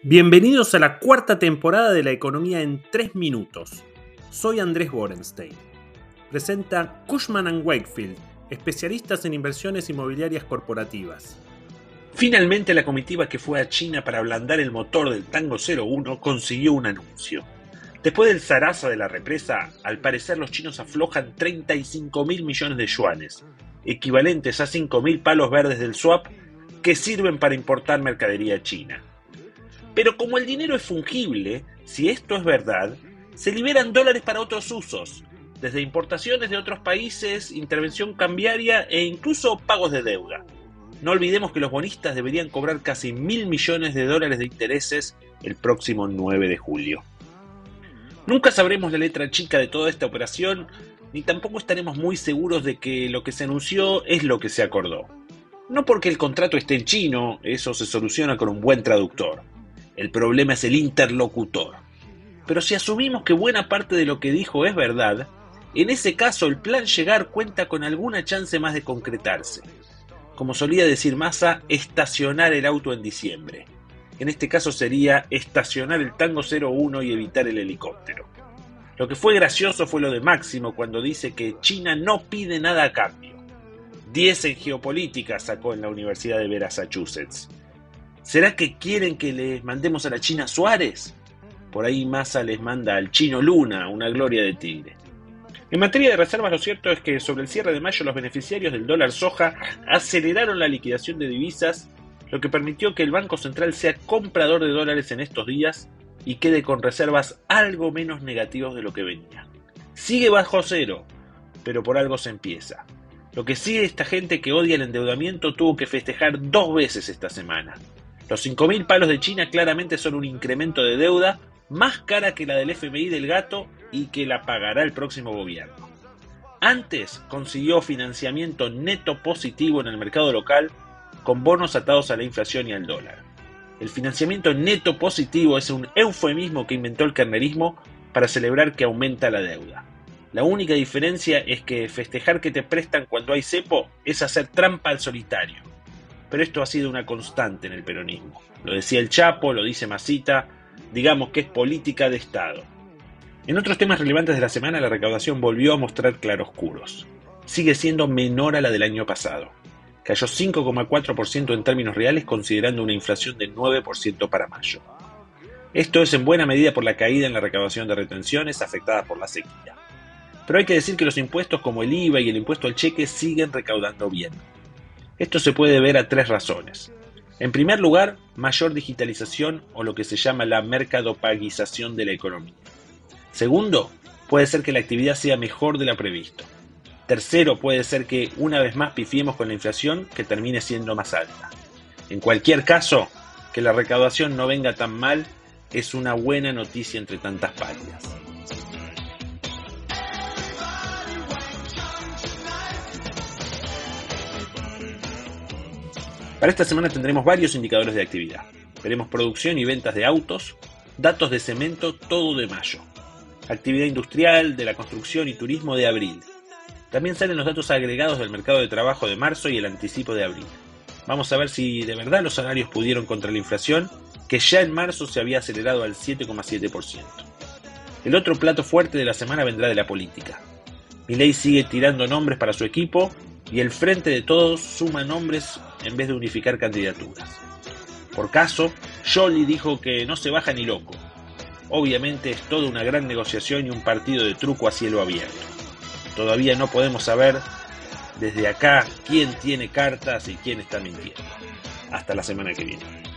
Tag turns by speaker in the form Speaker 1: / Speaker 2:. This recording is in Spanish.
Speaker 1: Bienvenidos a la cuarta temporada de La Economía en 3 minutos. Soy Andrés Borenstein. Presenta Cushman & Wakefield, especialistas en inversiones inmobiliarias corporativas.
Speaker 2: Finalmente la comitiva que fue a China para ablandar el motor del Tango 01 consiguió un anuncio. Después del zaraza de la represa, al parecer los chinos aflojan 35.000 millones de yuanes, equivalentes a 5.000 palos verdes del swap, que sirven para importar mercadería china. Pero como el dinero es fungible, si esto es verdad, se liberan dólares para otros usos, desde importaciones de otros países, intervención cambiaria e incluso pagos de deuda. No olvidemos que los bonistas deberían cobrar casi 1.000 millones de dólares de intereses el próximo 9 de julio. Nunca sabremos la letra chica de toda esta operación, ni tampoco estaremos muy seguros de que lo que se anunció es lo que se acordó. No porque el contrato esté en chino, eso se soluciona con un buen traductor. El problema es el interlocutor. Pero si asumimos que buena parte de lo que dijo es verdad, en ese caso el plan llegar cuenta con alguna chance más de concretarse. Como solía decir Massa, estacionar el auto en diciembre. En este caso sería estacionar el Tango 01 y evitar el helicóptero. Lo que fue gracioso fue lo de Máximo cuando dice que China no pide nada a cambio. 10 en geopolítica sacó en la Universidad de Massachusetts. ¿Será que quieren que les mandemos a la China Suárez? Por ahí Massa les manda al chino Luna, una gloria de tigre. En materia de reservas, lo cierto es que sobre el cierre de mayo los beneficiarios del dólar soja aceleraron la liquidación de divisas, lo que permitió que el Banco Central sea comprador de dólares en estos días y quede con reservas algo menos negativas de lo que venía. Sigue bajo cero, pero por algo se empieza. Lo que sí, esta gente que odia el endeudamiento tuvo que festejar 2 veces esta semana. Los 5.000 palos de China claramente son un incremento de deuda más cara que la del FMI del gato y que la pagará el próximo gobierno. Antes consiguió financiamiento neto positivo en el mercado local con bonos atados a la inflación y al dólar. El financiamiento neto positivo es un eufemismo que inventó el kirchnerismo para celebrar que aumenta la deuda. La única diferencia es que festejar que te prestan cuando hay cepo es hacer trampa al solitario. Pero esto ha sido una constante en el peronismo. Lo decía el Chapo, lo dice Masita, digamos que es política de Estado. En otros temas relevantes de la semana, la recaudación volvió a mostrar claroscuros. Sigue siendo menor a la del año pasado. Cayó 5,4% en términos reales, considerando una inflación del 9% para mayo. Esto es en buena medida por la caída en la recaudación de retenciones afectada por la sequía. Pero hay que decir que los impuestos como el IVA y el impuesto al cheque siguen recaudando bien. Esto se puede ver a 3 razones. En primer lugar, mayor digitalización o lo que se llama la mercadopaguización de la economía. Segundo, puede ser que la actividad sea mejor de lo previsto. Tercero, puede ser que una vez más pifiemos con la inflación que termine siendo más alta. En cualquier caso, que la recaudación no venga tan mal es una buena noticia entre tantas palias. Para esta semana tendremos varios indicadores de actividad. Veremos producción y ventas de autos, datos de cemento todo de mayo, actividad industrial, de la construcción y turismo de abril. También salen los datos agregados del mercado de trabajo de marzo y el anticipo de abril. Vamos a ver si de verdad los salarios pudieron contra la inflación, que ya en marzo se había acelerado al 7,7%. El otro plato fuerte de la semana vendrá de la política. Milei sigue tirando nombres para su equipo y el Frente de Todos suma nombres en vez de unificar candidaturas. Por caso, Scioli dijo que no se baja ni loco. Obviamente es toda una gran negociación y un partido de truco a cielo abierto. Todavía no podemos saber desde acá quién tiene cartas y quién está mintiendo. Hasta la semana que viene.